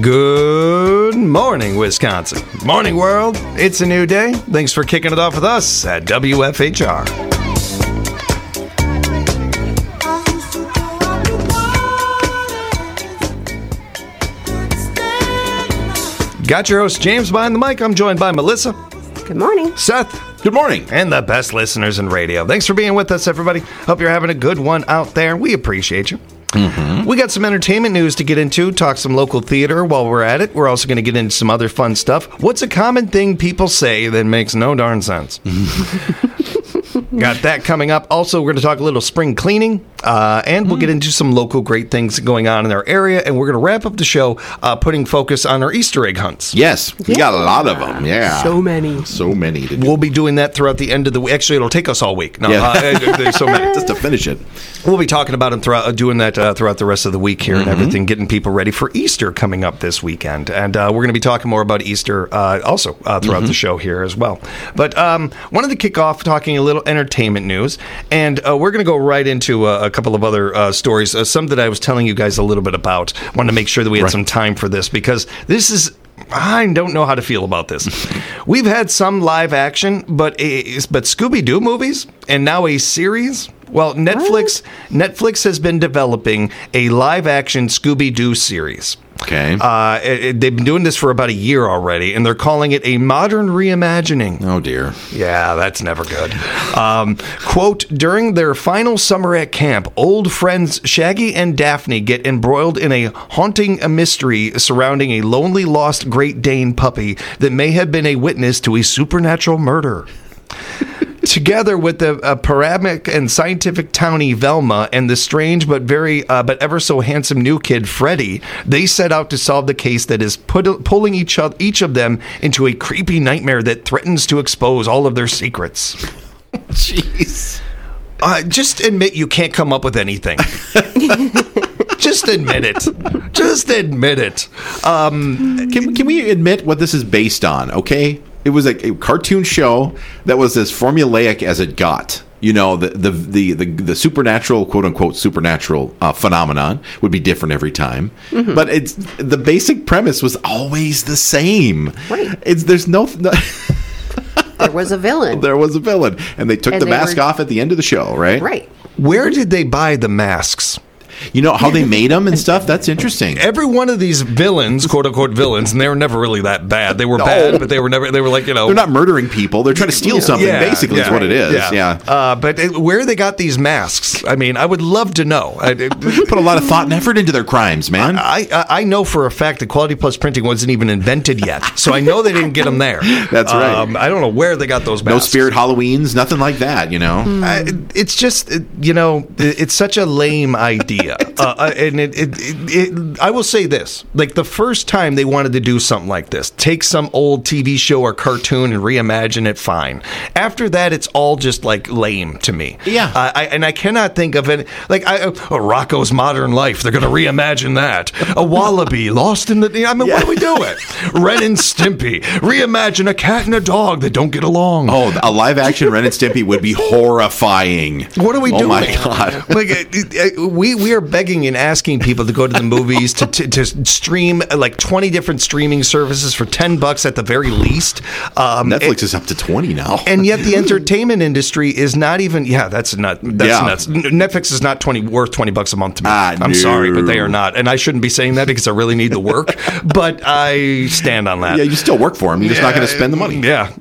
Good morning, Wisconsin. Morning, world. It's a new day. Thanks for kicking it off with us at WFHR. Got your host, James, behind the mic. I'm joined by Melissa. Good morning. Seth. Good morning. And the best listeners in radio. Thanks for being with us, everybody. Hope you're having a good one out there. We appreciate you. Mm-hmm. We got some entertainment news to get into, talk some local theater while we're at it. We're also going to get into some other fun stuff. What's a common thing people say that makes no darn sense? Got that coming up. Also, we're going to talk a little spring cleaning, and we'll get into some local great things going on in our area, and we're going to wrap up the show putting focus on our Easter egg hunts. Yes, we got a lot of them. Yeah, so many to do. We'll be doing that throughout the end of the week. Actually, it'll take us all week. No, there's so many just to finish it. We'll be talking about them doing that throughout the rest of the week here and everything, getting people ready for Easter coming up this weekend. And we're going to be talking more about Easter also throughout the show here as well. But wanted to kick off talking a little entertainment news, and we're going to go right into a couple of other stories, some that I was telling you guys a little bit about. Wanted to make sure that we had some time for this, because this is... I don't know how to feel about this. We've had some live action, but Scooby-Doo movies, and now a series. Well, Netflix has been developing a live-action Scooby-Doo series. Okay. They've been doing this for about a year already, and they're calling it a modern reimagining. Oh, dear. Yeah, that's never good. Quote, during their final summer at camp, old friends Shaggy and Daphne get embroiled in a haunting mystery surrounding a lonely lost Great Dane puppy that may have been a witness to a supernatural murder. Together with the paramedic and scientific townie Velma and the strange but ever so handsome new kid Freddy, they set out to solve the case that is pulling each of them into a creepy nightmare that threatens to expose all of their secrets. Jeez. Just admit you can't come up with anything. Just admit it. Just admit it. Can we admit what this is based on? Okay. It was a cartoon show that was as formulaic as it got. You know, the supernatural, quote unquote, supernatural phenomenon would be different every time, but it's the basic premise was always the same. Right. There's no. There was a villain. There was a villain, and they took the mask off at the end of the show. Right. Right. Where did they buy the masks? You know how they made them and stuff? That's interesting. Every one of these villains, quote-unquote villains, and they were never really that bad. They were bad, but they were like, you know... They're not murdering people. They're trying to steal something, basically, is what it is. Yeah. But where they got these masks, I mean, I would love to know. Put a lot of thought and effort into their crimes, man. I know for a fact that Quality Plus Printing wasn't even invented yet, so I know they didn't get them there. That's right. I don't know where they got those masks. No Spirit Halloweens, nothing like that, you know? It's just, you know, it's such a lame idea. And I will say this, like the first time they wanted to do something like this, take some old TV show or cartoon and reimagine it, fine. After that, it's all just like lame to me. Yeah. I cannot think of it, like Rocco's Modern Life, they're going to reimagine that. A Wallaby lost in the, I mean, what are we doing? Ren and Stimpy, reimagine a cat and a dog that don't get along. Oh, a live action Ren and Stimpy would be horrifying. What are we doing? Oh my God. Like, we are begging and asking people to go to the movies to stream like 20 different streaming services for $10 at the very least. Netflix is up to 20 now, and yet the entertainment industry is not even. Yeah, that's nuts. Netflix is not worth $20 a month to me. I'm sorry, but they are not, and I shouldn't be saying that because I really need the work. But I stand on that. Yeah, you still work for them. You're just not going to spend the money. Yeah.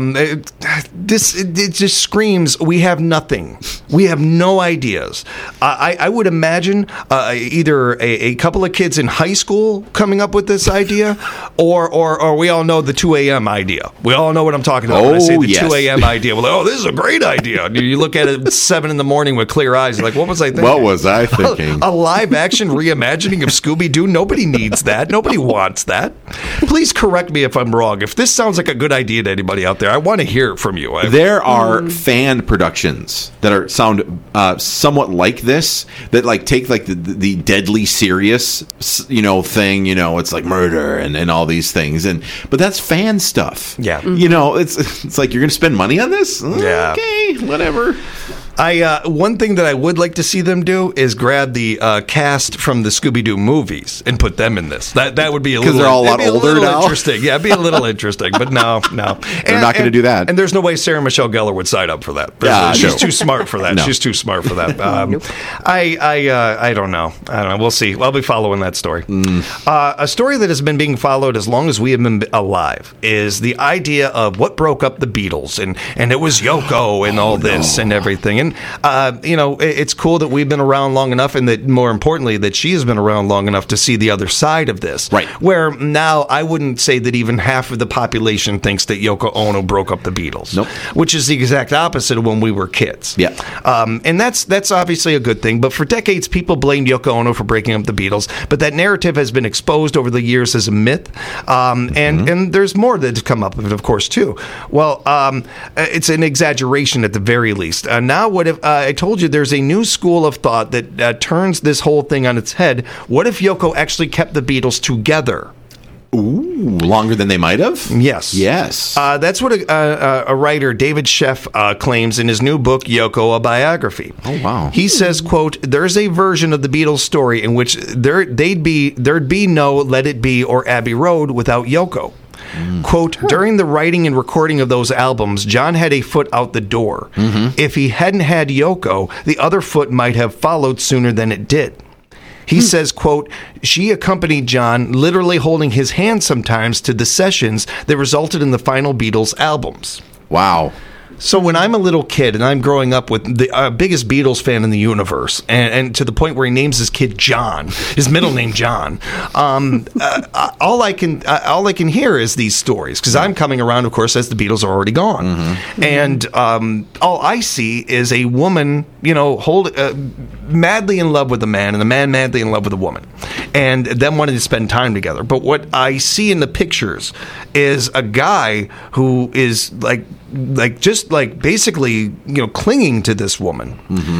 It just screams. We have nothing. We have no ideas. I would imagine either a couple of kids in high school coming up with this idea, or we all know the 2 a.m. idea. We all know what I'm talking about when I say the 2 a.m. idea. Well, this is a great idea. You look at it at 7 in the morning with clear eyes. You're like, what was I thinking? What was I thinking? A live-action reimagining of Scooby-Doo? Nobody needs that. Nobody wants that. Please correct me if I'm wrong. If this sounds like a good idea to anybody out there, I want to hear it from you. There are fan productions that sound somewhat like this, that like take like the deadly serious, you know, thing. You know, it's like murder and all these things, but that's fan stuff. Yeah, you know, it's like you're going to spend money on this. Yeah, okay, whatever. One thing that I would like to see them do is grab the cast from the Scooby-Doo movies and put them in this. That would be a little... Because they're all a lot older now? Interesting. Yeah, it'd be a little interesting, but no. They're not going to do that. And there's no way Sarah Michelle Gellar would sign up for that. She's too smart for that. No. She's too smart for that. Nope. I don't know. We'll see. I'll be following that story. A story that has been being followed as long as we have been alive is the idea of what broke up the Beatles, and it was Yoko and all this and everything. And it's cool that we've been around long enough, and that more importantly that she has been around long enough to see the other side of this. Right. Where now I wouldn't say that even half of the population thinks that Yoko Ono broke up the Beatles. Nope. Which is the exact opposite of when we were kids. Yeah. And that's obviously a good thing. But for decades, people blamed Yoko Ono for breaking up the Beatles. But that narrative has been exposed over the years as a myth. And there's more that's come up of it, of course, too. Well, it's an exaggeration at the very least. Now, what if I told you there's a new school of thought that turns this whole thing on its head? What if Yoko actually kept the Beatles together? Ooh, longer than they might have? Yes. That's what a writer, David Sheff, claims in his new book, Yoko, A Biography. Oh, wow. He says, quote, there's a version of the Beatles story in which there'd be no Let It Be or Abbey Road without Yoko. Quote, during the writing and recording of those albums, John had a foot out the door. If he hadn't had Yoko, the other foot might have followed sooner than it did. He says, quote, she accompanied John, literally holding his hand sometimes to the sessions that resulted in the final Beatles albums. Wow. So when I'm a little kid and I'm growing up with the biggest Beatles fan in the universe, and to the point where he names his kid John, his middle name John, all I can hear is these stories, because I'm coming around, of course, as the Beatles are already gone, and all I see is a woman, madly in love with a man, and a man madly in love with a woman, and them wanting to spend time together. But what I see in the pictures is a guy who is basically clinging to this woman,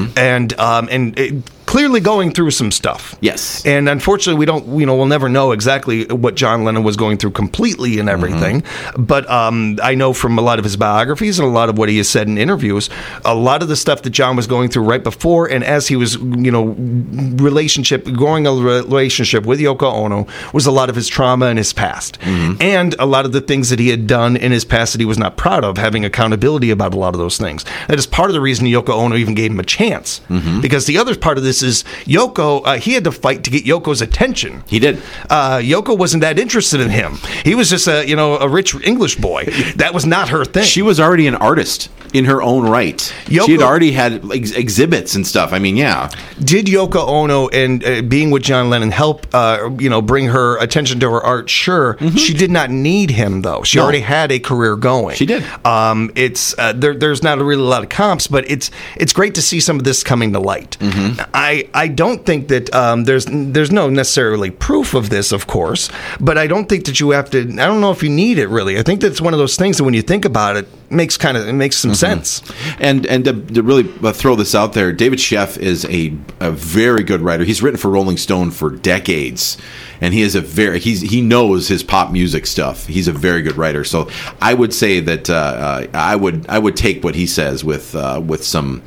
and clearly going through some stuff. Yes. And unfortunately, we'll never know exactly what John Lennon was going through completely and everything. But I know from a lot of his biographies and a lot of what he has said in interviews, a lot of the stuff that John was going through right before and as he was, growing a relationship with Yoko Ono was a lot of his trauma in his past. And a lot of the things that he had done in his past that he was not proud of, having accountability about a lot of those things. That is part of the reason Yoko Ono even gave him a chance. Because the other part of this is Yoko, he had to fight to get Yoko's attention. He did. Yoko wasn't that interested in him. He was just a rich English boy. That was not her thing. She was already an artist in her own right. She had already had exhibits and stuff. I mean, yeah. Did Yoko Ono and being with John Lennon help, bring her attention to her art? Sure. She did not need him, though. She already had a career going. She did. It's there's not really a lot of comps, but it's great to see some of this coming to light. I don't think that there's no necessarily proof of this, of course, but I don't think that you have to. I don't know if you need it really. I think that's one of those things that when you think about it, makes some sense. And to really throw this out there, David Sheff is a very good writer. He's written for Rolling Stone for decades, and he is he knows his pop music stuff. He's a very good writer. So I would say that I would take what he says with some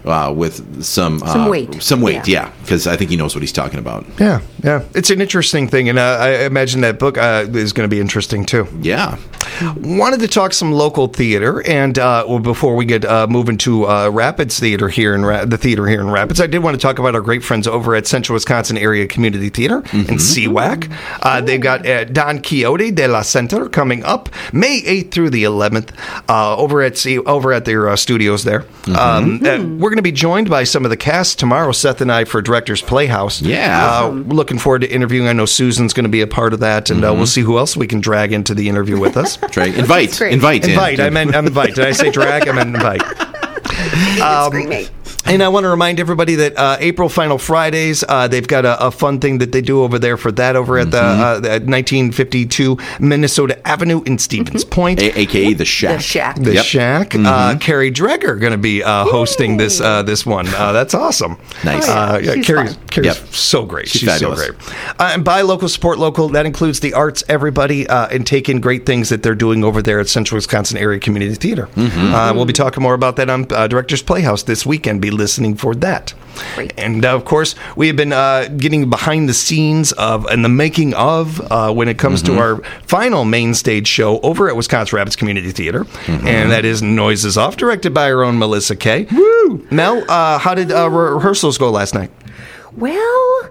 weight, yeah, because I think he knows what he's talking about. Yeah, it's an interesting thing, and I imagine that book is going to be interesting too. Yeah. Wanted to talk some local theater, and before we get moving to Rapids Theater here in the theater here in Rapids, I did want to talk about our great friends over at Central Wisconsin Area Community Theater in CWAC. They've got Don Quixote de la Center coming up May 8th through the 11th over at their studios there. We're going to be joined by some of the cast tomorrow, Seth and I, for Director's Playhouse. Yeah. Looking forward to interviewing. I know Susan's going to be a part of that, and we'll see who else we can drag into the interview with us. Invite. I meant invite. Did I say drag? I meant invite. And I want to remind everybody that April Final Fridays, they've got a fun thing that they do over there for that over at the 1952 Minnesota Avenue in Stevens Point. A.K.A. The Shack. The Shack. The Shack. Carrie Dreger going to be hosting this one. That's awesome. Nice. She's Carrie's fun. so great. She's so fabulous. great. And buy local, support local. That includes the arts, everybody, and take in great things that they're doing over there at Central Wisconsin Area Community Theater. We'll be talking more about that on Director's Playhouse this weekend. Be listening for that. Great. And of course, we have been getting behind the scenes of and the making of when it comes to our final main stage show over at Wisconsin Rapids Community Theater, and that is Noises Off, directed by our own Melissa Kay. Woo! Mel, how did rehearsals go last night? Well,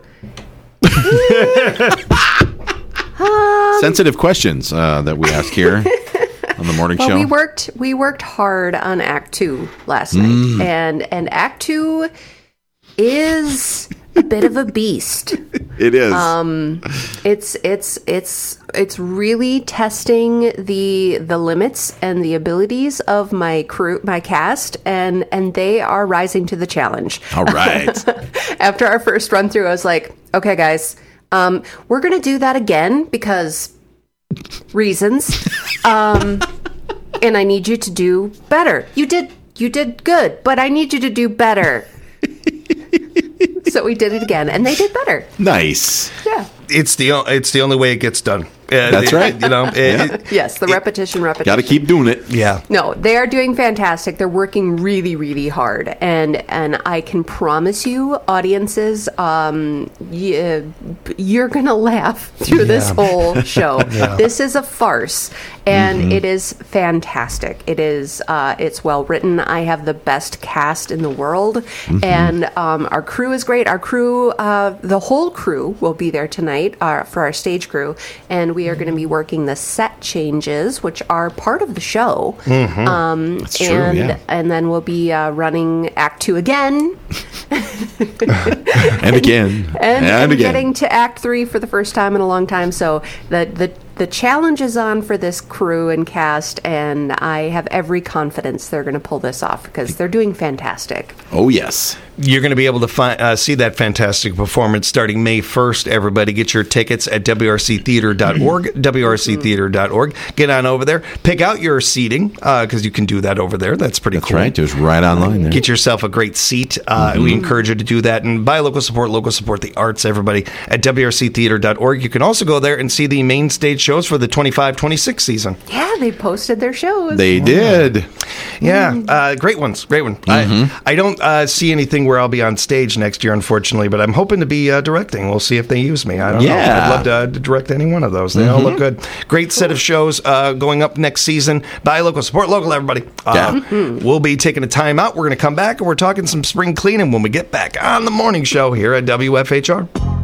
Sensitive questions that we ask here on the morning show. we worked hard on Act 2 last night, and Act 2 is a bit of a beast. It is. It's really testing the limits and the abilities of my crew, my cast, and they are rising to the challenge. All right. After our first run through, I was like, okay, guys, we're going to do that again because reasons. And I need you to do better. You did good, but I need you to do better. So we did it again, and they did better. Nice. Yeah. It's the only way it gets done. That's right. You know. Yes, the repetition. Got to keep doing it. Yeah. No, they are doing fantastic. They're working really, really hard, and I can promise you, audiences, you're gonna laugh through this whole show. This is a farce, and it is fantastic. It is. It's well written. I have the best cast in the world, and our crew is great. Our crew, the whole crew, will be there tonight for our stage crew, and we are going to be working the set changes, which are part of the show. That's true, And then we'll be running Act 2 again. And again. And again. getting to Act 3 for the first time in a long time. So the challenge is on for this crew and cast, and I have every confidence they're going to pull this off because they're doing fantastic. Oh, yes. You're going to be able to see that fantastic performance starting May 1st. Everybody get your tickets at wrctheater.org, wrctheater.org. Get on over there. Pick out your seating, because you can do that over there. That's pretty That's cool. right. Just right online there. Get yourself a great seat. We encourage you to do that. And buy local, support the arts, everybody, at wrctheater.org. You can also go there and see the main stage shows for the 25-26 season. Yeah, they posted their shows. They did. Yeah, great ones. Great one. I don't see anything where I'll be on stage next year, unfortunately, but I'm hoping to be directing. We'll see if they use me. I don't know. I'd love to direct any one of those. They all look good. Great set of shows going up next season. Buy local, support local, everybody. We'll be taking a time out. We're going to come back, and we're talking some spring cleaning when we get back on the morning show here at WFHR.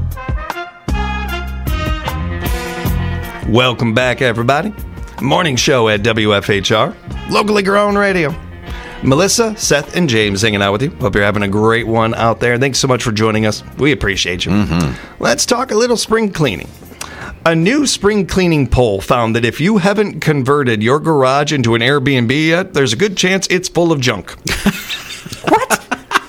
Welcome back, everybody. Morning show at WFHR, locally grown radio. Melissa, Seth, and James hanging out with you. Hope you're having a great one out there. Thanks so much for joining us. We appreciate you. Let's talk a little spring cleaning. A new spring cleaning poll found that if you haven't converted your garage into an Airbnb yet, there's a good chance it's full of junk. What?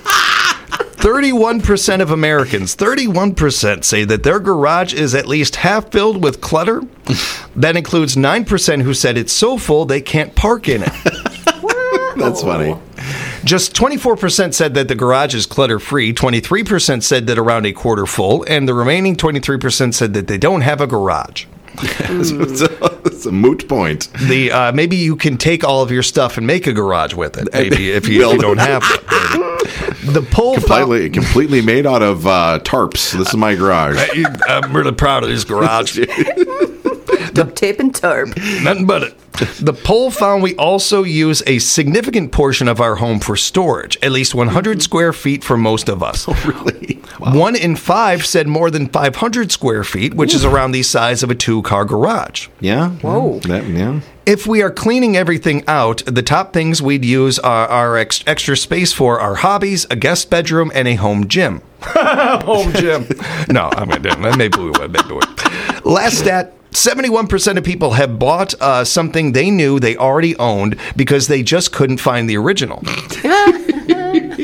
31% of Americans, 31% say that their garage is at least half filled with clutter. That includes 9% who said it's so full they can't park in it. That's funny. Just 24% said that the garage is clutter-free, 23% said that around a quarter full, and the remaining 23% said that they don't have a garage. It's a moot point. Maybe you can take all of your stuff and make a garage with it, maybe, if you don't have one. The poll completely made out of tarps. This is my garage. I'm really proud of this garage. Duct tape and tarp. Nothing but it. The poll found we also use a significant portion of our home for storage, at least 100 square feet for most of us. Oh, really? Wow. 1 in 5 said more than 500 square feet, which is around the size of a 2-car garage. Yeah. Whoa. Yeah. If we are cleaning everything out, the top things we'd use are our extra space for our hobbies, a guest bedroom, and a home gym. Home gym. No, I mean, maybe we would. Last stat. 71% of people have bought something they knew they already owned because they just couldn't find the original.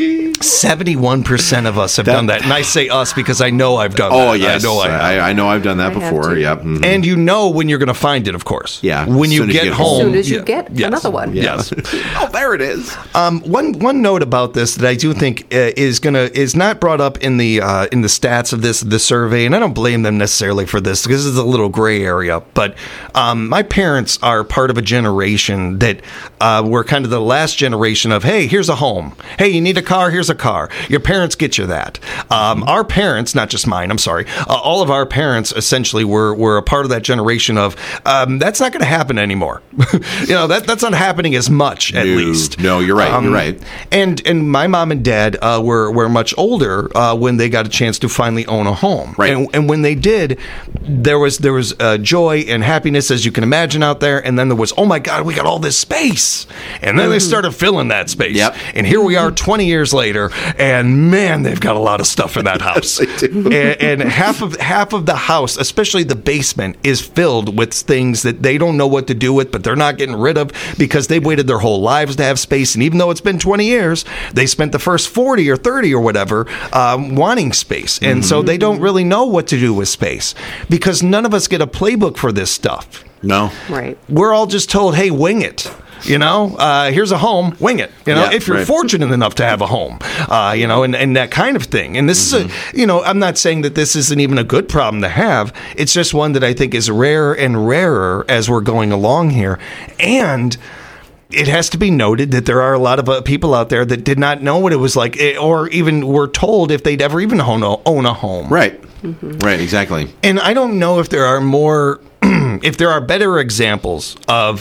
71% of us have done that. And I say us because I know I've done that. Oh, yes. I know I've done that before. Yep. Mm-hmm. And you know when you're going to find it, of course. Yeah. When you get home. As soon as you get another one. Yes. Oh, there it is. One note about this that I do think is not brought up in the stats of the survey, and I don't blame them necessarily for this because it's a little gray area. But my parents are part of a generation that were kind of the last generation of, hey, here's a home. Hey, you need a car? Here's a car. Your parents get you that. Our parents, not just mine, I'm sorry, all of our parents essentially were a part of that generation of, that's not going to happen anymore. That's not happening as much, at least. No, you're right. You're right. And my mom and dad were much older when they got a chance to finally own a home. Right. And when they did, there was joy and happiness, as you can imagine, out there. And then there was, oh my God, we got all this space. And then they started filling that space. Yep. And here we are 20 years later, and man, they've got a lot of stuff in that house. Yes, they do. And half of the house, especially the basement, is filled with things that they don't know what to do with, but they're not getting rid of because they've waited their whole lives to have space. And even though it's been 20 years, they spent the first 40 or 30 or whatever wanting space. And so they don't really know what to do with space because none of us get a playbook for this stuff. No. Right. We're all just told, hey, wing it. Here's a home, wing it. If you're fortunate enough to have a home, and that kind of thing. And this is I'm not saying that this isn't even a good problem to have. It's just one that I think is rarer and rarer as we're going along here. And it has to be noted that there are a lot of people out there that did not know what it was like, or even were told if they'd ever even own a home. Right. Mm-hmm. Right. Exactly. And I don't know if there are more. If there are better examples of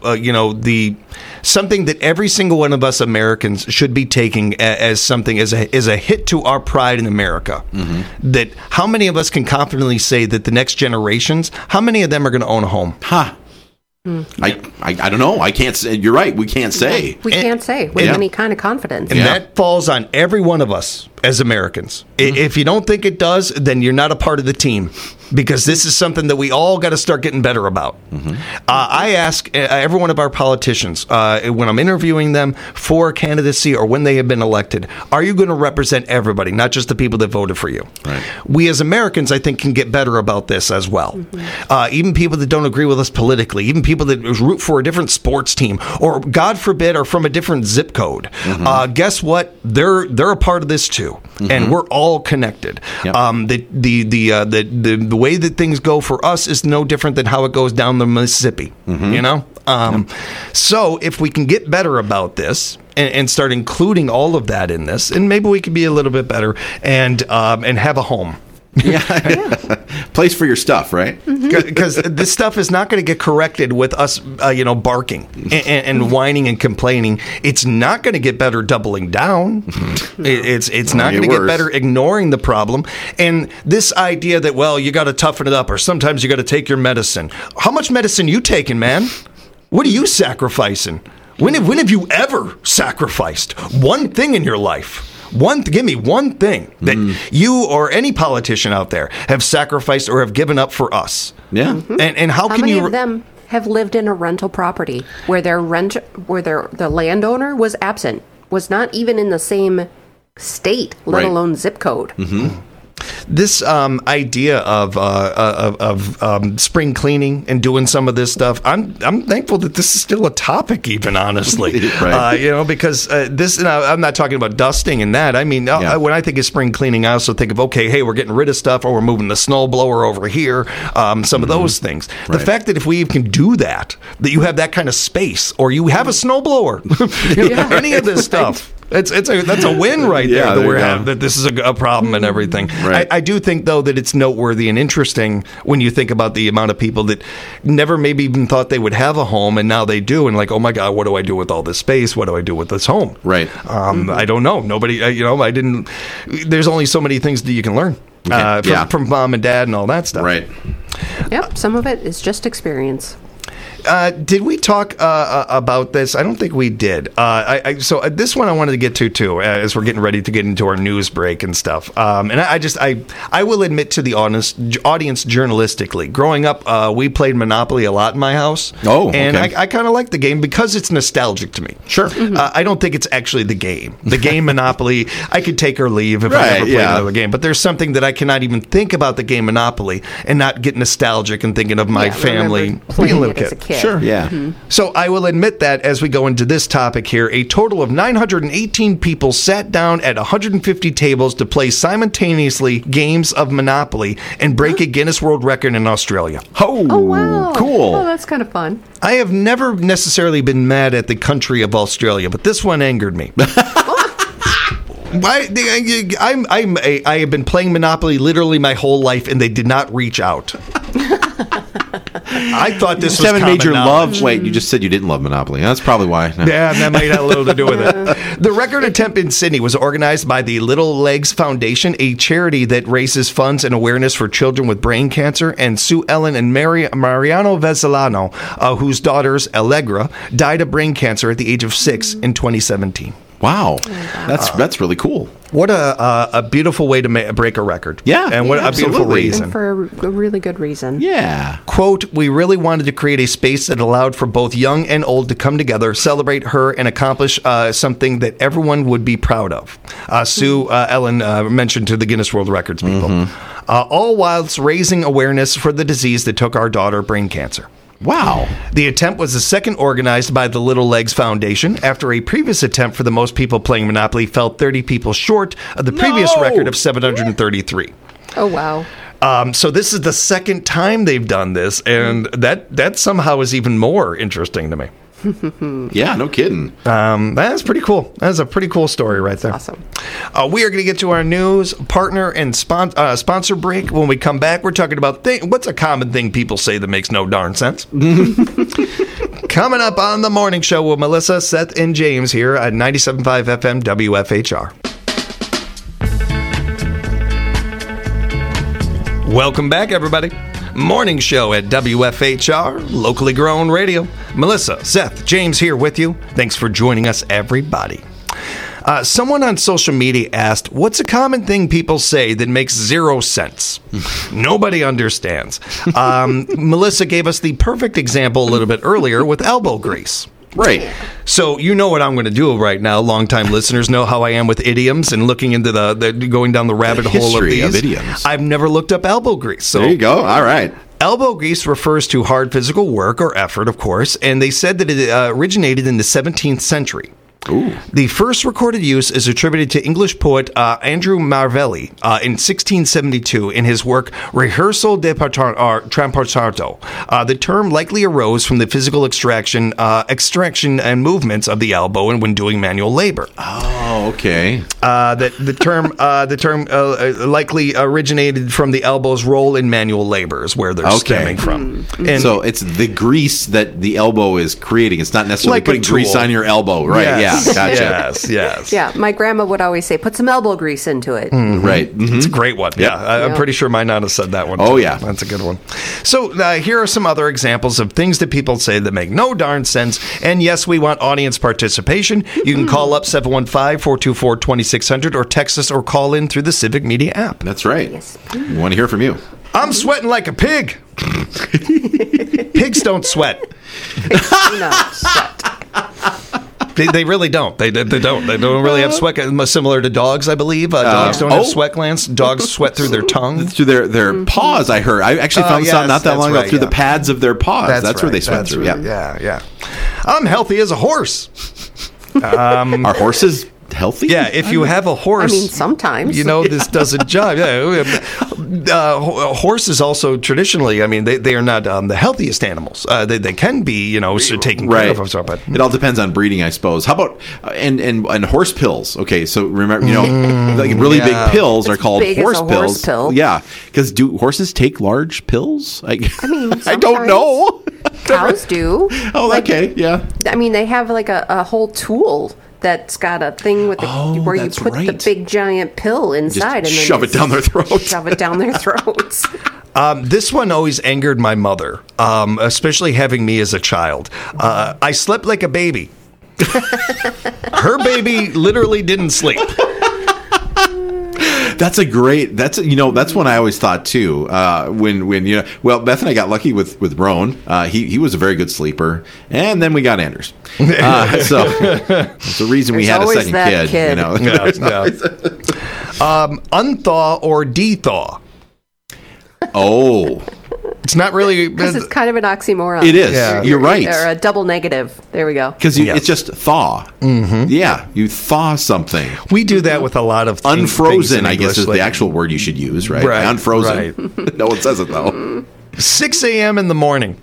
something that every single one of us Americans should be taking as something as a hit to our pride in America, that how many of us can confidently say that the next generations, how many of them are going to own a home? I don't know. I can't say. You're right. We can't say. We can't say with any kind of confidence. And that falls on every one of us as Americans. If you don't think it does, then you're not a part of the team, because this is something that we all got to start getting better about. I ask every one of our politicians, when I'm interviewing them for candidacy or when they have been elected, are you going to represent everybody, not just the people that voted for you? Right. We as Americans, I think, can get better about this as well. Even people that don't agree with us politically, even people that root for a different sports team, or God forbid, are from a different zip code. Guess what? They're a part of this too. And we're all connected. Yep. The way that things go for us is no different than how it goes down the Mississippi. So if we can get better about this and start including all of that in this, and maybe we can be a little bit better and have a home. Place for your stuff, right? Because this stuff is not going to get corrected with us, barking and whining and complaining. It's not going to get better doubling down. It's not going to get better ignoring the problem. And this idea that, well, you got to toughen it up, or sometimes you got to take your medicine. How much medicine you taking, man? What are you sacrificing? When have you ever sacrificed one thing in your life? Give me one thing that you or any politician out there have sacrificed or have given up for us. Yeah. And how can many of them have lived in a rental property where the landowner was absent, was not even in the same state, let alone zip code? This idea of spring cleaning and doing some of this stuff, I'm thankful that this is still a topic, even honestly. Because this, I'm not talking about dusting and that. I mean, when I think of spring cleaning, I also think of, okay, hey, we're getting rid of stuff, or we're moving the snow blower over here, some of those things. The fact that if we can do that you have that kind of space, or you have a snow blower, any of this stuff. That's a win right there that this is a problem and everything. Right. I do think, though, that it's noteworthy and interesting when you think about the amount of people that never maybe even thought they would have a home, and now they do, and like, oh my God, what do I do with all this space? What do I do with this home? Right. I don't know. Nobody, I didn't. There's only so many things that you can learn from mom and dad and all that stuff. Right. Yep. Some of it is just experience. Did we talk about this? I don't think we did. So this one I wanted to get to too, as we're getting ready to get into our news break and stuff. And I will admit to the audience journalistically, growing up, we played Monopoly a lot in my house. Oh, okay. And I kind of like the game because it's nostalgic to me. Sure. I don't think it's actually the game. The game Monopoly, I could take or leave if I ever played another game. But there's something that I cannot even think about the game Monopoly and not get nostalgic and thinking of my family being a little kid. As a kid. Sure. Yeah. So I will admit that as we go into this topic here, a total of 918 people sat down at 150 tables to play simultaneously games of Monopoly and break a Guinness World Record in Australia. Oh, wow. Cool. Oh, that's kind of fun. I have never necessarily been mad at the country of Australia, but this one angered me. I have been playing Monopoly literally my whole life, and they did not reach out. I thought this was haven't made your knowledge. love. Wait, you just said you didn't love Monopoly. That's probably why. No. Yeah, that might have a little to do with it. The record attempt in Sydney was organized by the Little Legs Foundation, a charity that raises funds and awareness for children with brain cancer, and Sue Ellen and Mariano Vezzolano, whose daughters, Allegra, died of brain cancer at the age of 6 in 2017. Wow, that's really cool. What a beautiful way to break a record. Yeah. And what a beautiful absolutely. reason. And for a really good reason. Yeah. Quote, we really wanted to create a space that allowed for both young and old to come together, celebrate her, and accomplish something that everyone would be proud of. Sue Ellen mentioned to the Guinness World Records people. All whilst raising awareness for the disease that took our daughter brain cancer. Wow. The attempt was the second organized by the Little Legs Foundation after a previous attempt for the most people playing Monopoly fell 30 people short of the previous record of 733. Oh, wow. So this is the second time they've done this, and that somehow is even more interesting to me. Yeah, no kidding. That's pretty cool. That's a pretty cool story right there. Awesome. We are going to get to our news, partner, and sponsor break. When we come back, we're talking about what's a common thing people say that makes no darn sense. Coming up on the morning show with Melissa, Seth, and James here at 97.5 FM WFHR. Welcome back, everybody. Morning show at WFHR, locally grown radio. Melissa, Seth, James here with you. Thanks for joining us, everybody. Someone on social media asked, what's a common thing people say that makes zero sense? Nobody understands. Melissa gave us the perfect example a little bit earlier with elbow grease. Right. So you know what I'm going to do right now. Longtime listeners know how I am with idioms and looking into the going down the rabbit hole of these. Of idioms. I've never looked up elbow grease. So there you go. All right. Elbow grease refers to hard physical work or effort, of course, and they said that it originated in the 17th century. Ooh. The first recorded use is attributed to English poet Andrew Marvell in 1672 in his work Rehearsal de Trasporto. The term likely arose from the physical extraction and movements of the elbow and when doing manual labor. Oh, okay. The term likely originated from the elbow's role in manual labor is where they're stemming from. And so it's the grease that the elbow is creating. It's not necessarily like putting grease on your elbow, right? Yes. Yeah, gotcha. Yes. Yeah, my grandma would always say, put some elbow grease into it. Right. Mm-hmm. It's a great one. Yeah, I'm pretty sure my Nana said that one. Oh, too. yeah. That's a good one. So here are some other examples of things that people say that make no darn sense. And yes, we want audience participation. You can call up 715-424-2600 or text us or call in through the Civic Media app. That's right. Yes. We want to hear from you. I'm sweating like a pig. Pigs don't sweat. No, sweat. They really don't. They don't. They don't really have sweat. Similar to dogs, I believe. Dogs don't have sweat glands. Dogs sweat through their tongue. Through their paws, I heard. I actually found this out not that long ago. Through the pads of their paws. That's where they sweat through. Right. Yeah. I'm healthy as a horse. Are horses healthy? Yeah, if you have a horse, I mean, sometimes. this doesn't jive. Yeah, horses also traditionally, I mean, they are not the healthiest animals. They can be, taken care of. But it all depends on breeding, I suppose. How about and horse pills? Okay, so remember, like really big pills are called horse pills. Pill. Yeah, because do horses take large pills? I mean, I don't know. Cows do. Oh, okay, yeah. I mean, they have like a whole tool that's got a thing with where you put the big giant pill inside Just and then shove it down their throats. Shove it down their throats. This one always angered my mother, especially having me as a child. I slept like a baby. Her baby literally didn't sleep. That's one I always thought too. When Beth and I got lucky with Roan. He was a very good sleeper, and then we got Anders. So that's the reason we had a second kid. Unthaw or dethaw. Oh. It's not really. Because it's kind of an oxymoron. It is. Yeah. You're right. Or a double negative. There we go. Because it's just thaw. Mm-hmm. Yeah, you thaw something. We do that with a lot of unfrozen, I guess, is the actual word you should use, right? Unfrozen. Right. No one says it, though. 6 a.m. in the morning.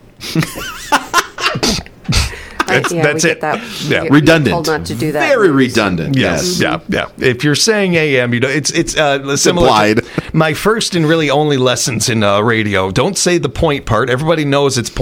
That's it. Redundant. Told not to do that. Very redundant. Yes. Mm-hmm. Yeah. If you're saying AM, it's similar. Implied. My first and really only lessons in radio. Don't say the point part. Everybody knows it's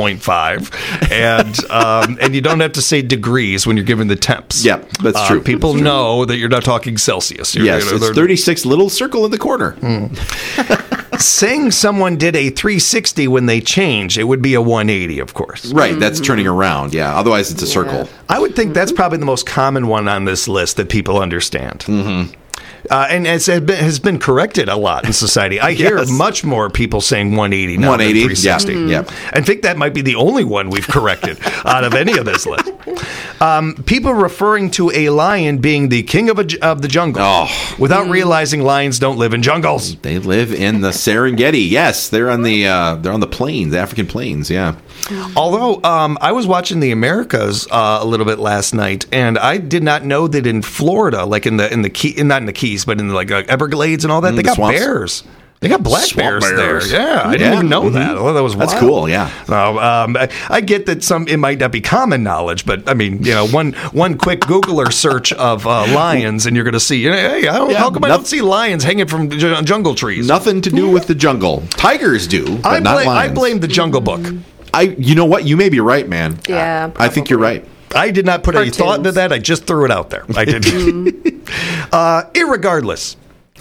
0.5, and you don't have to say degrees when you're giving the temps. Yeah, that's true. People know that you're not talking Celsius. It's 36 little circle in the corner. Saying someone did a 360 when they change, it would be a 180, of course. Right, that's turning around, yeah. Otherwise, it's a circle. I would think that's probably the most common one on this list that people understand. Mm-hmm. And has been corrected a lot in society. I hear much more people saying 180 now 180, than 360. Yeah. I think that might be the only one we've corrected out of any of this list. People referring to a lion being the king of the jungle without realizing lions don't live in jungles. They live in the Serengeti. Yes, they're on the plains, the African plains. Yeah. Although I was watching the Americas a little bit last night, and I did not know that in Florida, like not in the Keys, but in like Everglades and all that, they got swamps. Bears. They got black bears there. Yeah, I didn't even know that. Well, that was wild. That's cool. Yeah. I get that it might not be common knowledge, but I mean, one quick Googler search of lions, and you're going to see. Hey, how come I don't see lions hanging from jungle trees? Nothing to do with the jungle. Tigers do, but not lions. I blame the Jungle Book. You know what? You may be right, man. Yeah, I think you're right. I did not put any thought into that. I just threw it out there. I did. Irregardless.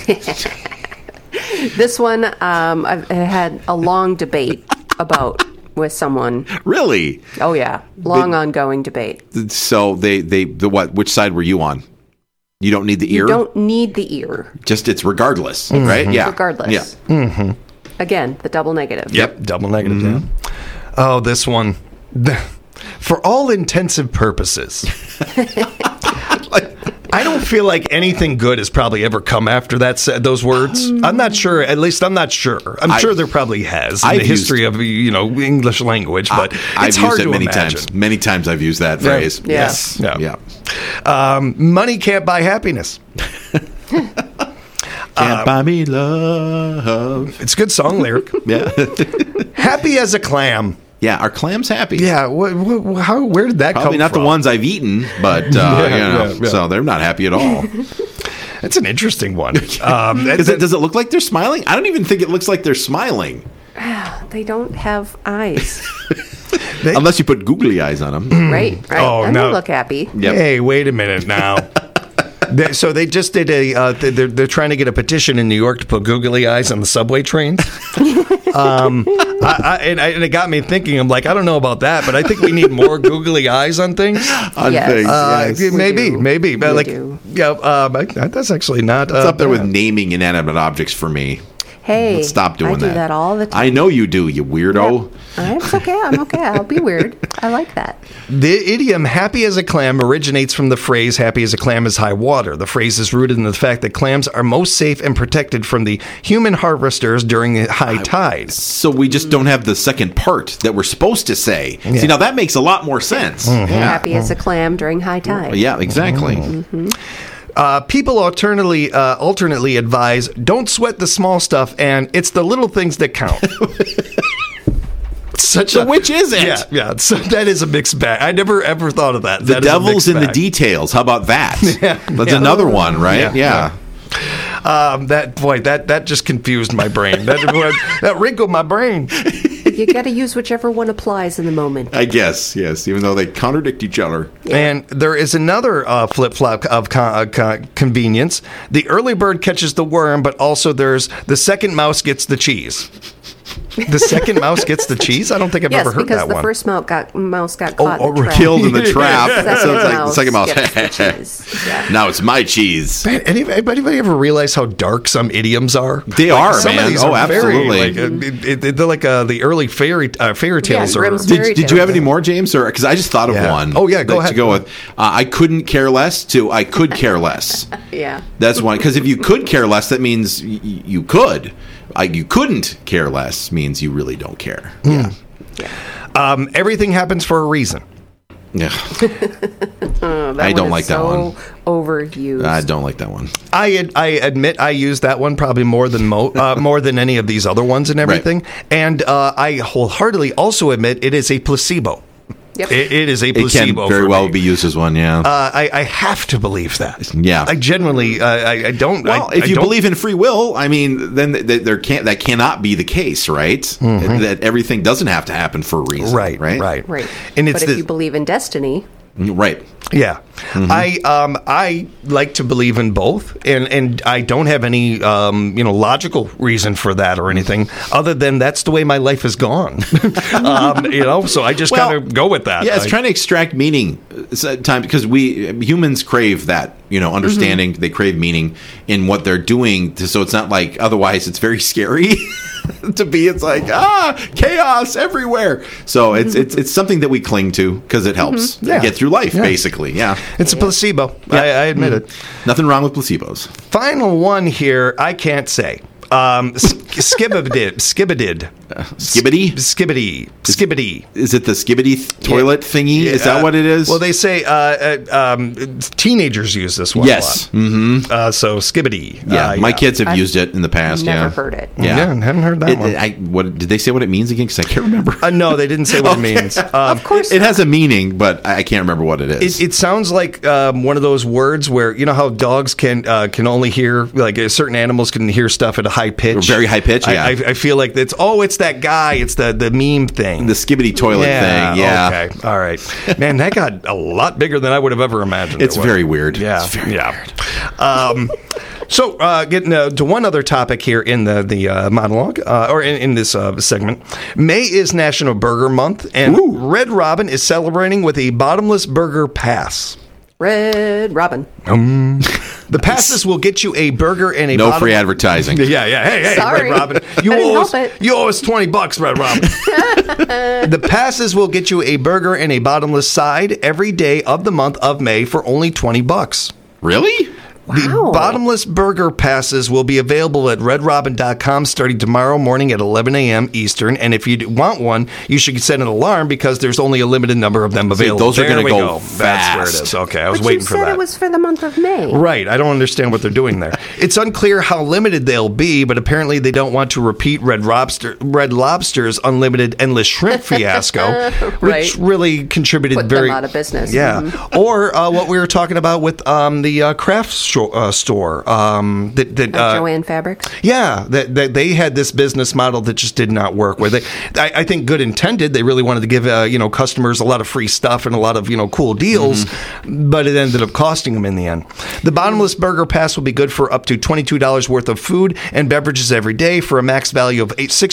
This one I've had a long debate about with someone. Really? Oh, yeah. Ongoing debate. So what? Which side were you on? You don't need the ear? You don't need the ear. Just it's regardless, right? Yeah. Regardless. Yeah. Mm-hmm. Again, the double negative. Yep, double negative, yeah. Oh, this one. For all intensive purposes. I don't feel like anything good has probably ever come after those words. I'm not sure. At least I'm not sure. I'm sure there probably has in the history of English language, but it's hard to imagine. Times. Many times I've used that phrase. Yeah. Yes. Yeah. Money can't buy happiness. Can't buy me love. It's a good song lyric. Yeah. Happy as a clam. Yeah, are clams happy? Yeah, where did that come from? Probably not the ones I've eaten, but so they're not happy at all. That's an interesting one. Does it look like they're smiling? I don't even think it looks like they're smiling. They don't have eyes. Unless you put googly eyes on them. Right. Oh, and no. they look happy. Yep. Hey, wait a minute now. So they just did they're trying to get a petition in New York to put googly eyes on the subway trains. And it got me thinking. I'm like, I don't know about that, but I think we need more googly eyes on things. Yes. Maybe. But that's actually not. It's up there with naming inanimate objects for me. Hey, let's stop doing that. I do that all the time. I know you do, you weirdo. Yep. It's okay. I'm okay. I'll be weird. I like that. The idiom "happy as a clam" originates from the phrase "happy as a clam is high water." The phrase is rooted in the fact that clams are most safe and protected from the human harvesters during high tide. So we just don't have the second part that we're supposed to say. Yeah. See, now that makes a lot more sense. Mm-hmm. Yeah. Happy as a clam during high tide. Yeah, exactly. Mm-hmm. People alternately advise, don't sweat the small stuff, and it's the little things that count. Which is it? Yeah. So that is a mixed bag. I never ever thought of that. The devil's in the details. How about that? That's another one, right? Yeah. That just confused my brain. That wrinkled my brain. You got to use whichever one applies in the moment. I guess, yes, even though they contradict each other. Yeah. And there is another flip-flop of convenience. The early bird catches the worm, but also there's the second mouse gets the cheese. The second mouse gets the cheese? I don't think I've ever heard that because the one. first mouse got caught in the trap. Killed in the trap. So it's like Mouse the second mouse. gets the cheese. Yeah. Now it's my cheese. Man, anybody ever realize how dark some idioms are? They are, some man. Of these Oh, are very, absolutely. they're like the early fairy tales. Grimm's Or fairy Did you have any more, James? Or because I just thought of Yeah. one. Oh, yeah, go ahead. To go with, I couldn't care less to I could care less. Yeah. That's one. Because if you could care less, that means you could. You couldn't care less means you really don't care. Yeah. everything happens for a reason. Yeah. That I don't one like is that so one. overused. I don't like that one. I admit I use that one probably more than more than any of these other ones and everything. Right. And I wholeheartedly also admit it is a placebo. Yep. It is a It placebo. can very for well me. be used as one, yeah. I have to believe that. Yeah. I genuinely I don't. Well, I if you don't- believe in free will, I mean, then that cannot be the case, right? That everything doesn't have to happen for a reason, right, right, Right. And it's but if you believe in destiny, right. Yeah, I like to believe in both, and I don't have any logical reason for that or anything other than that's the way my life has gone. So I just kind of go with that. Yeah, it's trying to extract meaning time because we humans crave that, understanding. They crave meaning in what they're doing. So it's not like otherwise it's very scary to be. It's like chaos everywhere. So it's something that we cling to because it helps get through life. Basically, yeah. It's a placebo. Yeah. I admit it. Nothing wrong with placebos. Final one here. I can't say. Skibbidid. Skibbity. Is it the skibbity toilet thingy? Is that what it is? Well, they say teenagers use this one yes. a lot. Mm-hmm. So skibbity. Yeah, my kids have used it in the past. never heard it. Yeah, haven't heard that one. What did they say? What it means again? Because I can't remember. No, they didn't say what it means. Of course It has a meaning, but I can't remember what it is. It sounds like one of those words where you know how dogs can only hear like certain animals can hear stuff at a high pitch, Very high pitch. Yeah, I feel like it's that guy. It's the meme thing, the skibbity toilet thing. Yeah. Okay. All right. Man, that got a lot bigger than I would have ever imagined. It's it would. very weird. Yeah. It's very weird. So, getting to one other topic here in the monologue, or in this segment. May is National Burger Month, and Red Robin is celebrating with a bottomless burger pass. Red Robin. The passes will get you a burger and a No free advertising. Yeah. Hey, Sorry. Red Robin. I didn't help it. You owe us $20, Red Robin. The passes will get you a burger and a bottomless side every day of the month of May for only $20. Really? The Wow. bottomless burger passes will be available at redrobin.com starting tomorrow morning at 11 a.m. Eastern. And if you want one, you should set an alarm because there's only a limited number of them available. those are There gonna we go That's where it fast. is. Okay, I was But waiting you for said that. it was for the month of May. Right. I don't understand what they're doing there. It's unclear how limited they'll be, but apparently they don't want to repeat Red Lobster's unlimited endless shrimp fiasco, which Right. really contributed Put them out of business. Yeah. Mhm. Or what we were talking about with the craft store. Joanne Fabrics. Yeah, that they had this business model that just did not work. Where I think good intended, they really wanted to give customers a lot of free stuff and a lot of cool deals, but it ended up costing them in the end. The bottomless burger pass will be good for up to $22 worth of food and beverages every day for a max value of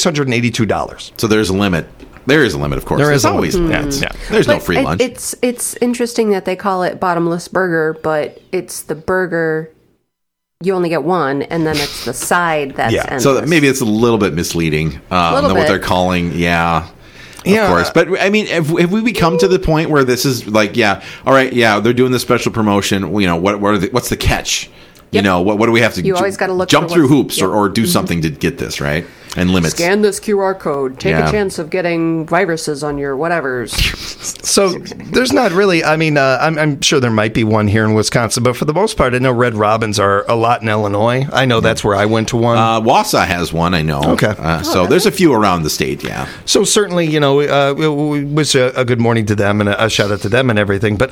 $682. So there's a limit. There is a limit, of course. There is There's a always limit. Yeah. There's no But free lunch. It's interesting that they call it bottomless burger, but it's the burger. You only get one, and then it's the side that's endless. So maybe it's a little bit misleading than what they're calling. Yeah. Of course. But I mean, if we become to the point where this is like, all right, they're doing the special promotion. What's the catch? Yep. What do we have to You always gotta look jump for through what's- hoops or do something to get this, right? And limits. Scan this QR code. Take Yeah. a chance of getting viruses on your whatevers. So there's not really. I mean, I'm sure there might be one here in Wisconsin, but for the most part, I know Red Robins are a lot in Illinois. I know that's where I went to one. Wausau has one, I know. Okay. So there's a few around the state, yeah. So certainly, it was a good morning to them and a shout out to them and everything. But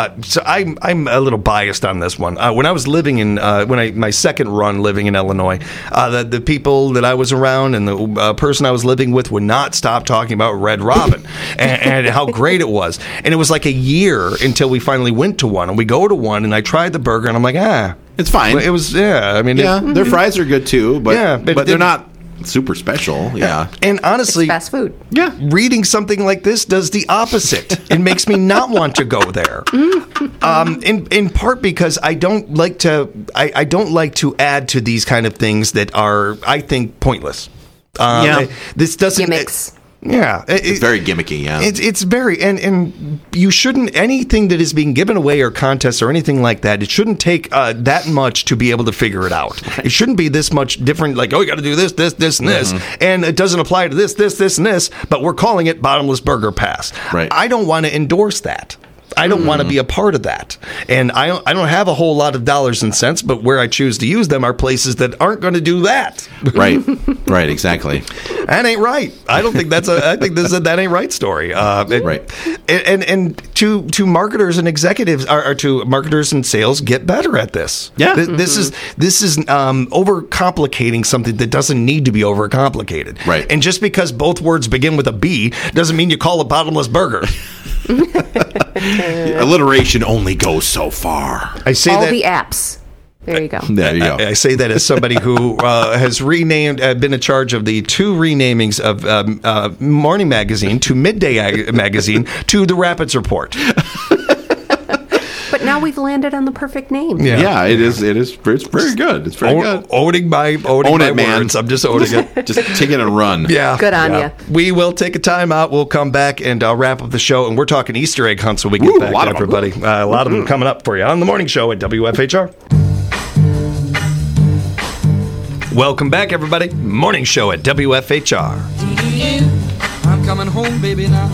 I'm a little biased on this one. When I was living in my second run living in Illinois, the people that I was around and the person I was living with would not stop talking about Red Robin and how great it was. And it was like a year until we finally went to one. And we go to one, and I tried the burger, and I'm like, It's fine. It was, I mean, their fries are good too, but Yeah, but they're not super special. Yeah. And honestly, Fast food. Yeah. reading something like this does the opposite. It makes me not want to go there. In part because I don't like to add to these kind of things that are, I think, pointless. This doesn't. Gimmicks. It's very gimmicky, yeah. It's very, and you shouldn't, anything that is being given away or contests or anything like that, it shouldn't take that much to be able to figure it out. It shouldn't be this much different, like, oh, you got to do this, and this, and it doesn't apply to this, and this, but we're calling it Bottomless Burger Pass. Right. I don't want to endorse that. I don't want to be a part of that. And I don't have a whole lot of dollars and cents, but where I choose to use them are places that aren't going to do that. Right, exactly. That ain't right. I don't think I think this is a that ain't right story. Right. And to marketers and executives, or to marketers and sales, get better at this. Yeah. This is overcomplicating something that doesn't need to be overcomplicated. Right. And just because both words begin with a B doesn't mean you call it Bottomless Burger. Alliteration only goes so far. I say All that the apps. There you go. There you go. I say that as somebody who has been in charge of the 2 renamings of Morning Magazine to Midday Magazine to the Rapids Report. But now we've landed on the perfect name. Yeah, it is. It's very good. It's very good. Owning my man. words. I'm just owning it. Just take it and run. Yeah. Good on you. We will take a time out. We'll come back and wrap up the show. And we're talking Easter egg hunts when we get back, everybody. A lot of them coming up for you on the morning show at WFHR. Welcome back, everybody. Morning show at WFHR. I'm coming home, baby, now.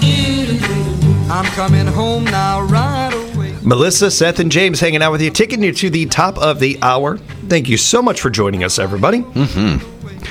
I'm coming home now, right away. Melissa, Seth, and James hanging out with you, taking you to the top of the hour. Thank you so much for joining us, everybody. Mm-hmm.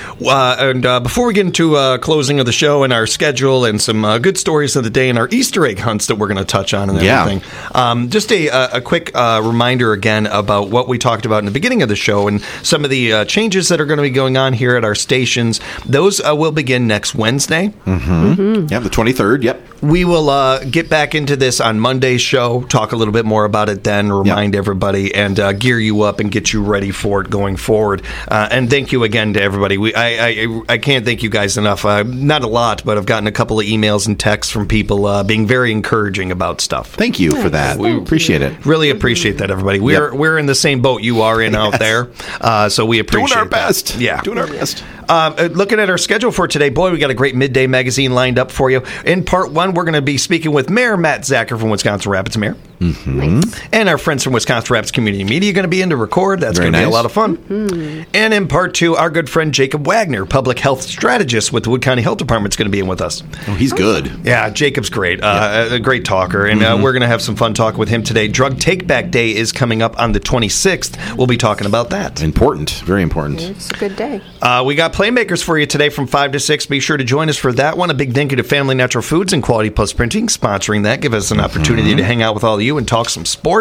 Before we get into closing of the show and our schedule and some good stories of the day and our Easter egg hunts that we're going to touch on and everything, just a quick reminder again about what we talked about in the beginning of the show and some of the changes that are going to be going on here at our stations. Those will begin next Wednesday. Mm-hmm. Yeah, the 23rd. Yep. We will get back into this on Monday's show, talk a little bit more about it then, remind everybody, and gear you up and get you ready for it going forward. And thank you again to everybody. I can't thank you guys enough. Not a lot, but I've gotten a couple of emails and texts from people being very encouraging about stuff. Thank you for that. We appreciate it. Really appreciate that, everybody. We're in the same boat you are in out there, so we appreciate doing our best. Yeah, doing our best. Looking at our schedule for today, boy, we got a great midday magazine lined up for you. In part 1, we're going to be speaking with Mayor Matt Zacher from Wisconsin Rapids. Mayor. Mm-hmm. Nice. And our friends from Wisconsin Rapids Community Media are going to be in to record. That's going to be a lot of fun. Mm-hmm. And in part 2, our good friend Jacob Wagner, public health strategist with the Wood County Health Department, is going to be in with us. Oh, he's good. Yeah, Jacob's great. A great talker. And we're going to have some fun talk with him today. Drug Take Back Day is coming up on the 26th. We'll be talking about that. Important. Very important. It's a good day. We got Playmakers for you today from 5 to 6. Be sure to join us for that one. A big thank you to Family Natural Foods and Quality Plus Printing sponsoring that. Give us an opportunity to hang out with all of you and talk some sports.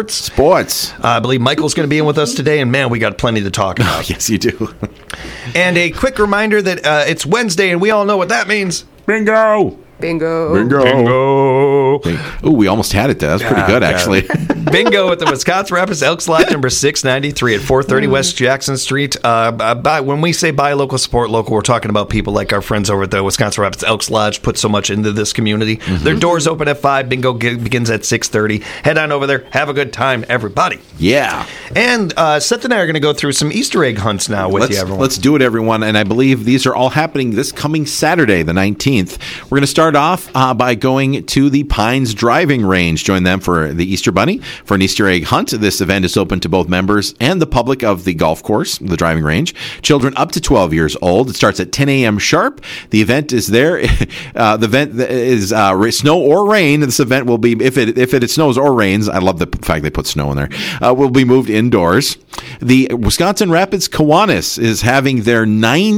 I believe Michael's going to be in with us today, and man, we got plenty to talk about. Yes, you do. And a quick reminder that it's Wednesday, and we all know what that means. Bingo! Bingo. Bingo. Oh, we almost had it there. That was pretty good, actually. Bingo at the Wisconsin Rapids Elks Lodge, number 693 at 430 West Jackson Street. When we say buy local, support local, we're talking about people like our friends over at the Wisconsin Rapids Elks Lodge put so much into this community. Mm-hmm. Their doors open at 5. Bingo begins at 6:30. Head on over there. Have a good time, everybody. Yeah. And Seth and I are going to go through some Easter egg hunts now with you, everyone. Let's do it, everyone. And I believe these are all happening this coming Saturday, the 19th. We're going to start off by going to the Pines Driving Range. Join them for the Easter Bunny for an Easter egg hunt. This event is open to both members and the public of the golf course, the driving range. Children up to 12 years old. It starts at 10 a.m. sharp. The event is there. The event is snow or rain. This event will be, if it snows or rains, I love the fact they put snow in there, will be moved indoors. The Wisconsin Rapids Kiwanis is having their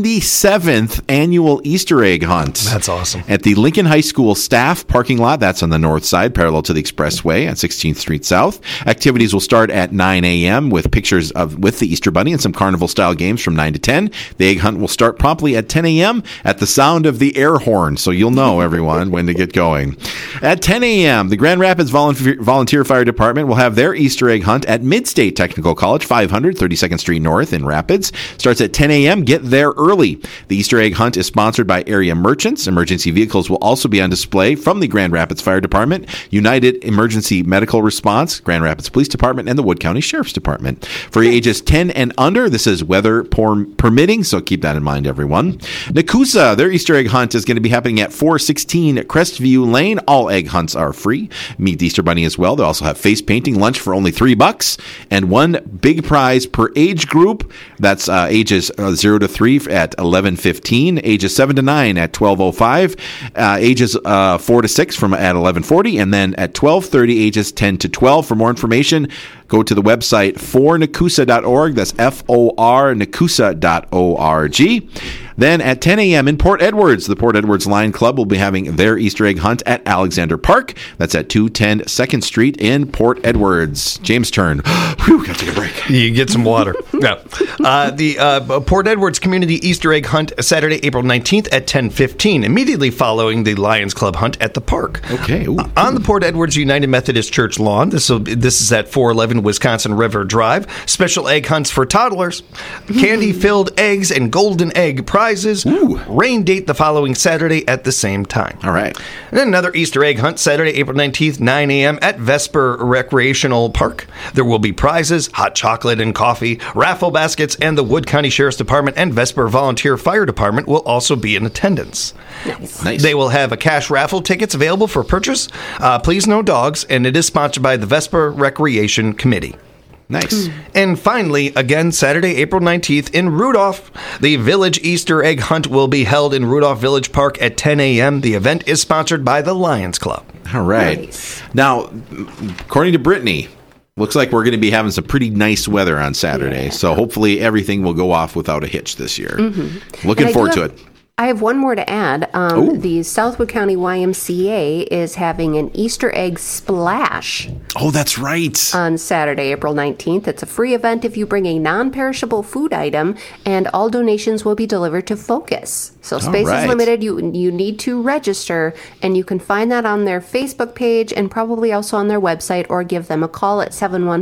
97th annual Easter egg hunt. That's awesome. At the Lincoln High School staff parking lot. That's on the north side, parallel to the expressway at 16th Street South. Activities will start at 9 a.m. with pictures with the Easter Bunny and some carnival-style games from 9 to 10. The egg hunt will start promptly at 10 a.m. at the sound of the air horn, so you'll know, everyone, when to get going. At 10 a.m., the Grand Rapids Volunteer Fire Department will have their Easter egg hunt at Mid-State Technical College, 500 32nd Street North in Rapids. Starts at 10 a.m. Get there early. The Easter egg hunt is sponsored by Area Merchants. Emergency vehicles will also be on display from the Grand Rapids Fire Department, United Emergency Medical Response, Grand Rapids Police Department, and the Wood County Sheriff's Department. For ages 10 and under, this is weather permitting, so keep that in mind, everyone. Nakusa, their Easter egg hunt is going to be happening at 416 Crestview Lane. All egg hunts are free. Meet the Easter Bunny as well. They also have face painting, lunch for only $3, and one big prize per age group. That's ages 0 to 3 at 11:15, ages 7 to 9 at 12:05, ages 4 to 6 at 11:40, and then at 12:30, ages 10 to 12. For more information, go to the website fornakusa.org. That's FOR Nakusa.org. Then at 10 a.m. in Port Edwards, the Port Edwards Lion Club will be having their Easter egg hunt at Alexander Park. That's at 210 2nd Street in Port Edwards. James' turn. Whew, got to take a break. You get some water. Yeah. The Port Edwards Community Easter egg hunt Saturday, April 19th at 10:15, immediately following the Lions Club hunt at the park. Okay. On the Port Edwards United Methodist Church lawn. This is at 411 Wisconsin River Drive. Special egg hunts for toddlers. Candy-filled eggs and golden egg prizes. Ooh. Rain date the following Saturday at the same time. All right. And then another Easter egg hunt Saturday, April 19th, 9 a.m. at Vesper Recreational Park. There will be prizes, hot chocolate and coffee, raffle baskets, and the Wood County Sheriff's Department and Vesper Volunteer Fire Department will also be in attendance. Nice. They will have a cash raffle tickets available for purchase. Please no dogs, and it is sponsored by the Vesper Recreation Committee. Nice. And finally, again, Saturday, April 19th in Rudolph, the Village Easter Egg Hunt will be held in Rudolph Village Park at 10 a.m. The event is sponsored by the Lions Club. All right. Nice. Now, according to Brittany, looks like we're going to be having some pretty nice weather on Saturday. Yeah. So hopefully everything will go off without a hitch this year. Mm-hmm. Looking forward to it. I have one more to add. The Southwood County YMCA is having an Easter egg splash. Oh, that's right. On Saturday, April 19th. It's a free event if you bring a non-perishable food item, and all donations will be delivered to Focus. So space is limited. You need to register, and you can find that on their Facebook page and probably also on their website, or give them a call at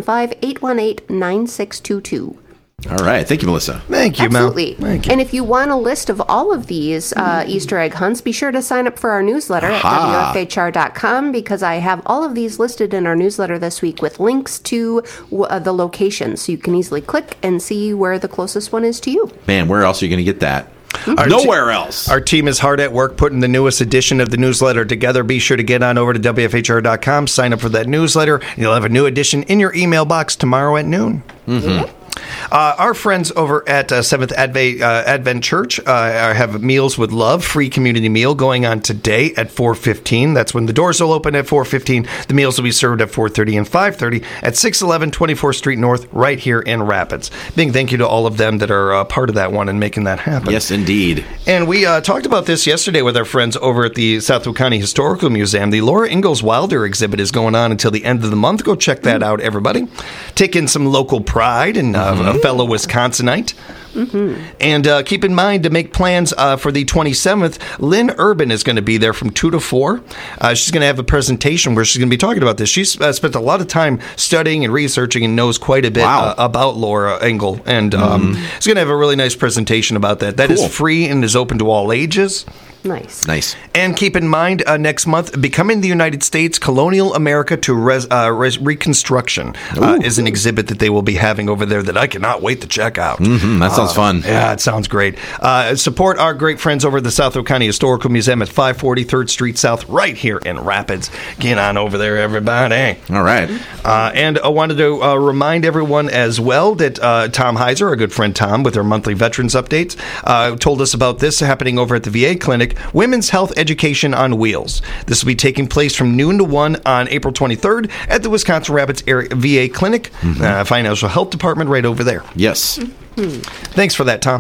715-818-9622. All right. Thank you, Melissa. Thank you, Mel. Absolutely. Thank you. And if you want a list of all of these Easter egg hunts, be sure to sign up for our newsletter at WFHR.com, because I have all of these listed in our newsletter this week with links to the locations. So you can easily click and see where the closest one is to you. Man, where else are you going to get that? Nowhere else. Our team is hard at work putting the newest edition of the newsletter together. Be sure to get on over to WFHR.com, sign up for that newsletter, and you'll have a new edition in your email box tomorrow at noon. Mm-hmm. Our friends over at Seventh Advent Church have Meals with Love, free community meal going on today at 4:15. That's when the doors will open at 4:15. The meals will be served at 4:30 and 5:30 at 611 24th Street North, right here in Rapids. Big thank you to all of them that are part of that one and making that happen. Yes, indeed. And we talked about this yesterday with our friends over at the Southwood County Historical Museum. The Laura Ingalls Wilder exhibit is going on until the end of the month. Go check that out, everybody. Take in some local pride and a fellow Wisconsinite. Mm-hmm. And keep in mind to make plans for the 27th. Lynn Urban is going to be there from 2 to 4. She's going to have a presentation where she's going to be talking about this. She's spent a lot of time studying and researching and knows quite a bit about Laura Ingalls. And she's going to have a really nice presentation about that. That is free and is open to all ages. Nice. And keep in mind, next month, Becoming the United States, Colonial America to Reconstruction is an exhibit that they will be having over there that I cannot wait to check out. Mm-hmm. That sounds fun. Yeah, it sounds great. Support our great friends over at the Southwood County Historical Museum at 540 3rd Street South, right here in Rapids. Get on over there, everybody. All right. And I wanted to remind everyone as well that Tom Heiser, our good friend Tom, with our monthly Veterans Updates, told us about this happening over at the VA Clinic. Women's Health Education on Wheels. This will be taking place from noon to 1 on April 23rd at the Wisconsin Rapids Area VA Clinic, Financial Health Department right over there. Yes. Thanks for that, Tom.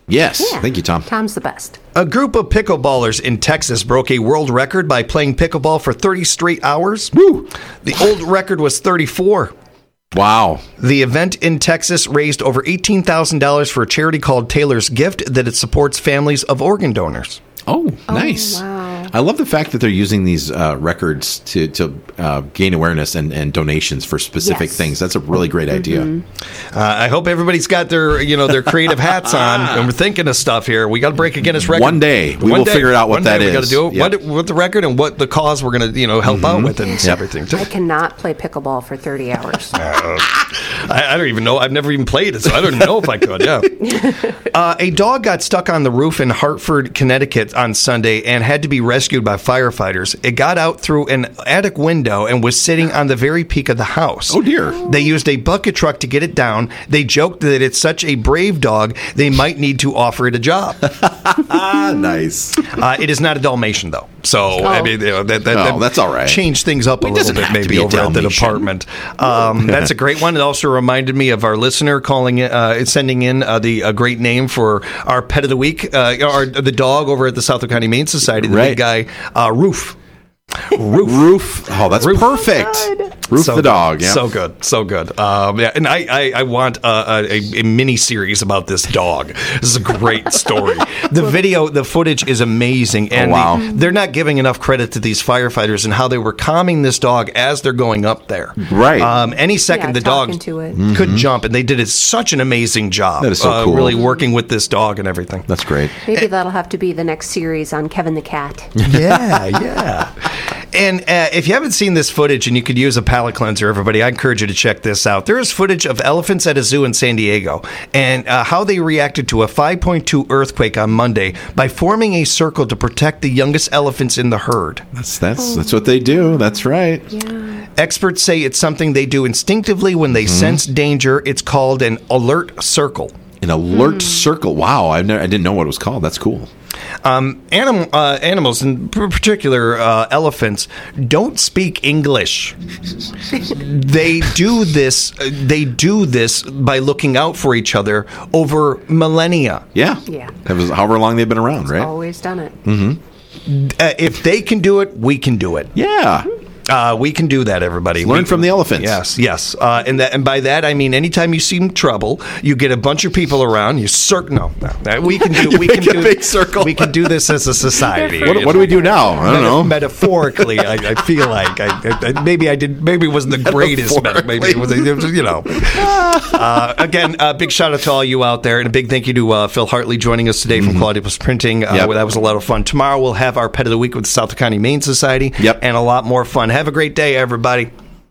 Yes. Thank you, Tom. Tom's the best. A group of pickleballers in Texas broke a world record by playing pickleball for 30 straight hours. Woo! The old record was 34. Wow. The event in Texas raised over $18,000 for a charity called Taylor's Gift that it supports families of organ donors. Oh, nice. Wow. I love the fact that they're using these records to gain awareness and donations for specific things. That's a really great idea. I hope everybody's got their creative hats on, and we're thinking of stuff here. We got to break a Guinness record. One day we will figure out what that is. We got to do it. Yep. What the record and what the cause we're going to help out with and everything too. I cannot play pickleball for 30 hours. I don't even know. I've never even played it, so I don't even know if I could. Yeah. A dog got stuck on the roof in Hartford, Connecticut on Sunday and had to be rescued by firefighters. It got out through an attic window and was sitting on the very peak of the house. Oh, dear. They used a bucket truck to get it down. They joked that it's such a brave dog, they might need to offer it a job. Nice. It is not a Dalmatian, though. So, I mean, that's all right. Changed things up a little bit, maybe, over at the department. That's a great one. It also reminded me of our listener sending in a great name for our pet of the week, the dog over at the Southwood County Humane Society, the big guy, Roof. Roof. Oh, that's perfect. Roof the dog. Yeah. So good. And I want a mini series about this dog. This is a great story. The footage is amazing, and they're not giving enough credit to these firefighters and how they were calming this dog as they're going up there. Right. Any second the dog could jump, and they did such an amazing job. That is so cool. Really working with this dog and everything. That's great. Maybe that'll have to be the next series on Kevin the Cat. Yeah. And if you haven't seen this footage and you could use a palate cleanser, everybody, I encourage you to check this out. There is footage of elephants at a zoo in San Diego and how they reacted to a 5.2 earthquake on Monday by forming a circle to protect the youngest elephants in the herd. That's what they do. That's right. Yeah. Experts say it's something they do instinctively when they sense danger. It's called an alert circle. An alert circle. Wow, I didn't know what it was called. That's cool. Animals, in particular elephants, don't speak English. They do this by looking out for each other over millennia. Yeah. That was however long they've been around, right? Always done it. If they can do it, we can do it. Yeah. We can do that, everybody. Learn from the elephants. Yes. And by that I mean anytime you see trouble, you get a bunch of people around. We can do. We can do a big circle. We can do this as a society. What do we do now? I don't know. Metaphorically, I feel like maybe it wasn't the greatest. Maybe it was. Again, a big shout out to all you out there, and a big thank you to Phil Hartley joining us today from Quality Plus Printing. That was a lot of fun. Tomorrow we'll have our Pet of the Week with the Southwood County Humane Society, and a lot more fun. Have a great day, everybody.